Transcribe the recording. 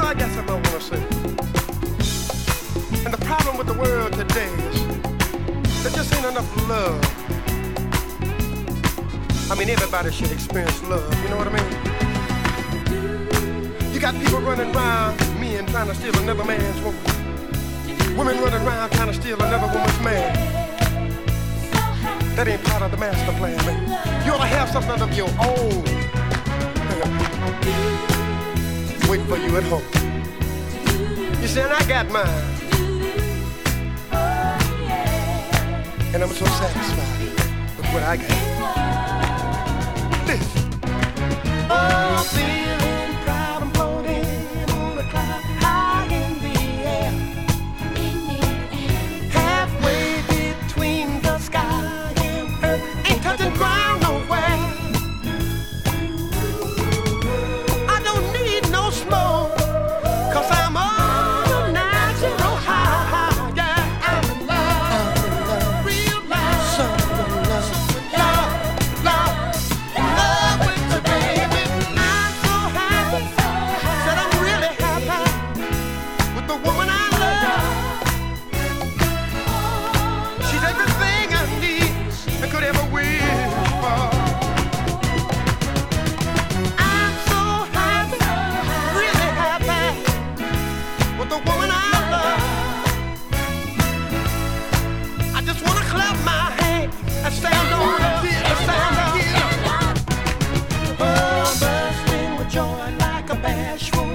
I got something I want to say. And the problem with the world today is there just ain't enough love. I mean, everybody should experience love, you know what I mean? You got people running around, men trying to steal another man's woman. Women running around trying to steal another woman's man. That ain't part of the master plan, man. You ought to have something of your own. Wait for you at home. You saying I got mine, and I'm so satisfied with what I got. Listen. Oh, feeling proud and floating on the cloud, high in the air, halfway between the sky and earth, ain't touching ground nowhere. I don't need no smoke, 'cause I'm on a natural high. Yeah, I'm in love, real love, love with you, baby. I'm so happy, said I'm really happy with the woman I love. She's everything I need and could ever wish for. I'm so happy, really happy with the woman I love. I just wanna clap my hands and stand on love, and stand on love. Oh, bursting with joy like a bashful